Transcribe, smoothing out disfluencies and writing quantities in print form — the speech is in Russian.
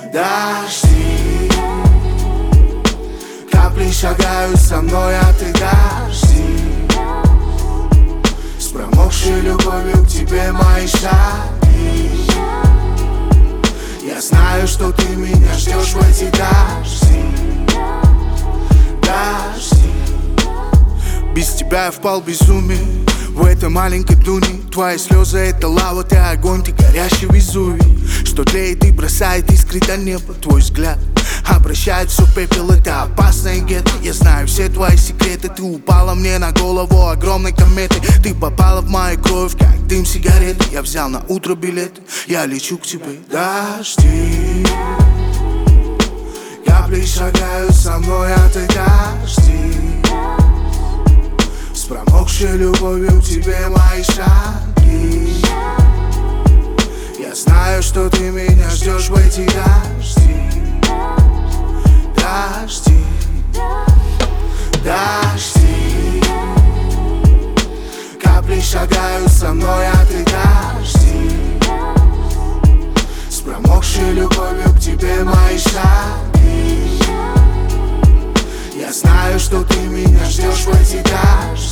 Дожди, капли шагают со мной, а ты дожди. С промокшей любовью к тебе мои шаги. Я знаю, что ты меня ждешь в эти дожди. Дожди. Без тебя я впал в безумие в этой маленькой дуне. Твои слезы — это лава, ты огонь, ты горящий Везувий, что тлеет и бросает искры до неба. Твой взгляд обращает все в пепел, это опасное гетто. Я знаю все твои секреты, ты упала мне на голову огромной кометой. Ты попала в мою кровь, как дым сигареты. Я взял на утро билеты, я лечу к тебе. Дожди, капли шагают со мной, а ты дожди. С промокшей любовью к тебе мои шаги. Я знаю, что ты меня ждешь в эти дожди. Дожди, дожди, капли шагают со мной, а ты дожди. С промокшей любовью к тебе мои шаги. Я знаю, что ты меня ждешь в эти дожди.